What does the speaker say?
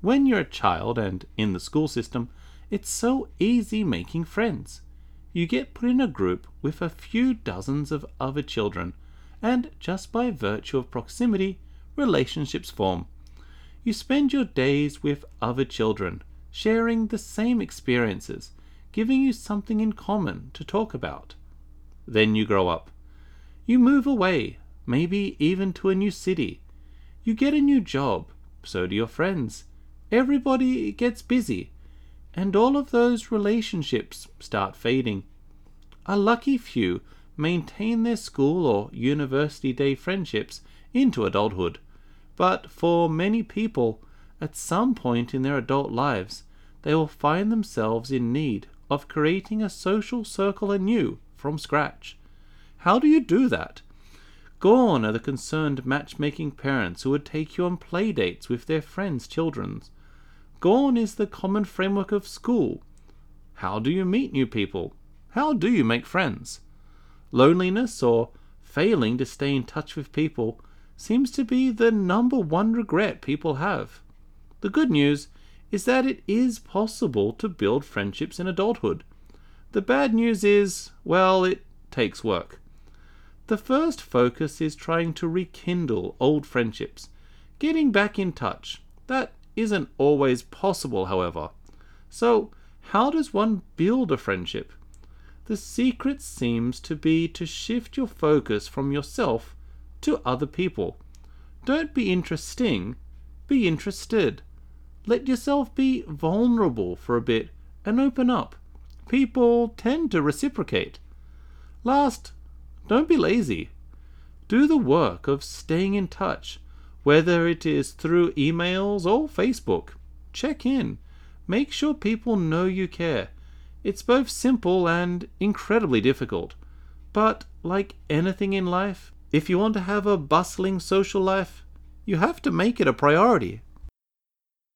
When you're a child and in the school system, it's so easy making friends. You get put in a group with a few dozens of other children, and just by virtue of proximity, relationships form. You spend your days with other children, sharing the same experiences, giving you something in common to talk about. Then you grow up. You move away, maybe even to a new city. You get a new job, so do your friends. Everybody gets busy, and all of those relationships start fading. A lucky few maintain their school or university day friendships into adulthood, but for many people, at some point in their adult lives, they will find themselves in need of creating a social circle anew from scratch. How do you do that? Gone are the concerned matchmaking parents who would take you on play dates with their friends' children. Gone is the common framework of school. How do you meet new people? How do you make friends? Loneliness or failing to stay in touch with people seems to be the number one regret people have. The good news is that it is possible to build friendships in adulthood. The bad news is, well, it takes work. The first focus is trying to rekindle old friendships, getting back in touch. That isn't always possible, however. So, how does one build a friendship? The secret seems to be to shift your focus from yourself to other people. Don't be interesting, be interested. Let yourself be vulnerable for a bit and open up. People tend to reciprocate. Last, don't be lazy. Do the work of staying in touch, whether it is through emails or Facebook. Check in. Make sure people know you care. It's both simple and incredibly difficult. But like anything in life, if you want to have a bustling social life, you have to make it a priority.